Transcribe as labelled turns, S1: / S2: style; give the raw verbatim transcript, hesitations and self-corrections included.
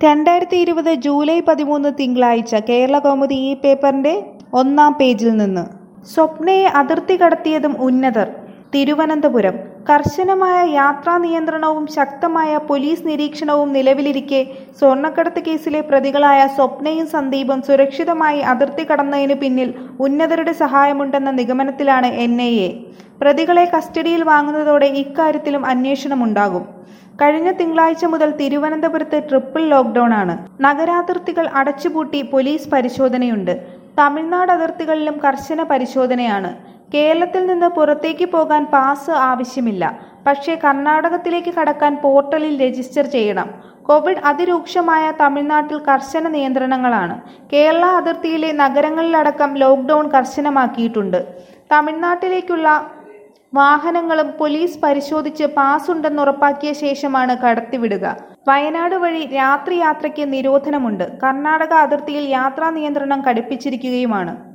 S1: രണ്ടായിരത്തി ഇരുപത് ജൂലൈ പതിമൂന്ന് തിങ്കളാഴ്ച കേരളകൗമുദി ഈ പേപ്പറിന്റെ ഒന്നാം പേജിൽ നിന്ന് സ്വപ്നയെ അതിർത്തി കടത്തിയതും ഉന്നതർ. തിരുവനന്തപുരം കർശനമായ യാത്രാ നിയന്ത്രണവും ശക്തമായ പോലീസ് നിരീക്ഷണവും നിലവിലിരിക്കെ സ്വർണ്ണക്കടത്ത് കേസിലെ പ്രതികളായ സ്വപ്നയും സന്ദീപും സുരക്ഷിതമായി അതിർത്തി കടന്നതിന് പിന്നിൽ ഉന്നതരുടെ സഹായമുണ്ടെന്ന നിഗമനത്തിലാണ് എൻ ഐ എ. പ്രതികളെ കസ്റ്റഡിയിൽ വാങ്ങുന്നതോടെ ഇക്കാര്യത്തിലും അന്വേഷണമുണ്ടാകും. കഴിഞ്ഞ തിങ്കളാഴ്ച മുതൽ തിരുവനന്തപുരത്ത് ട്രിപ്പിൾ ലോക്ക്ഡൌൺ ആണ്. നഗരാതിർത്തികൾ അടച്ചുപൂട്ടി പോലീസ് പരിശോധനയുണ്ട്. തമിഴ്നാട് അതിർത്തികളിലും കർശന പരിശോധനയാണ്. കേരളത്തിൽ നിന്ന് പുറത്തേക്ക് പോകാൻ പാസ് ആവശ്യമില്ല. പക്ഷേ കർണാടകത്തിലേക്ക് കടക്കാൻ പോർട്ടലിൽ രജിസ്റ്റർ ചെയ്യണം. കോവിഡ് അതിരൂക്ഷമായ തമിഴ്നാട്ടിൽ കർശന നിയന്ത്രണങ്ങളാണ്. കേരള അതിർത്തിയിലെ നഗരങ്ങളിലടക്കം ലോക്ക്ഡൌൺ കർശനമാക്കിയിട്ടുണ്ട്. തമിഴ്നാട്ടിലേക്കുള്ള വാഹനങ്ങളും പോലീസ് പരിശോധിച്ച് പാസ് ഉണ്ടെന്ന് ഉറപ്പാക്കിയ ശേഷമാണ് കടത്തിവിടുക. വയനാട് വഴി രാത്രി യാത്രയ്ക്ക് നിരോധനമുണ്ട്. കർണാടക അതിർത്തിയിൽ യാത്രാ നിയന്ത്രണം കടുപ്പിച്ചിരിക്കുകയുമാണ്.